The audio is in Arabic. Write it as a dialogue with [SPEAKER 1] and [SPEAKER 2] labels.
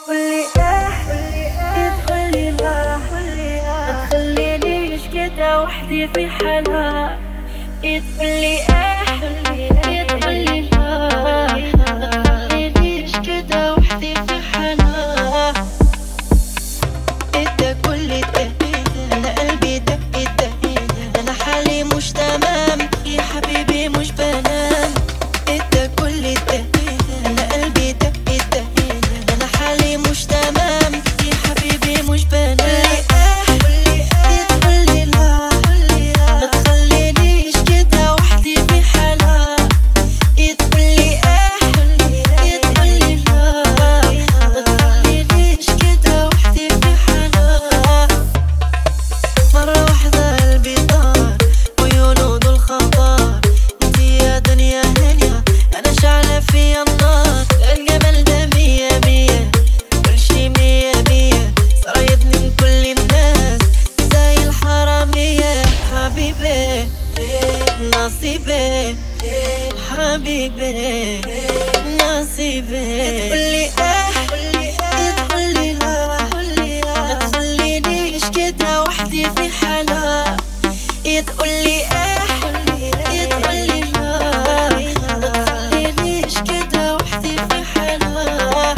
[SPEAKER 1] تقولي تقولي لا، ما تخلينيش كده وحدي في حالها. تقولي تقولي لا، ما تخلينيش كده وحدي في حالها.
[SPEAKER 2] انت كل ده، انا قلبي دق دق، انا حالي مش تمام يا حبيبي مش بنام. انت كل ده، انا قلبي دق دق، انا حالي مش تمام يا حبيبي مش بنام. تقولي لا، ما تخلينيش كده وحدي في حالها. تقولي تقولي لا، ما تخلينيش كده وحدي في حالها. مرة واحدة قلبي طار وعيونه دول خطر. انتي يا دنيا هنية، انا شعلة فيا النار. الجمال ده مية مية، كل شي مية مية، صرايدني من كل الناس زي الحرامية. حبيبي نصيبي، حبيبي نصيبي. تقولي تقولي لا، ما تخلينيش كده وحدي في حالها. تقولي تقولي لا، ما تخلينيش كده وحدي في حالها.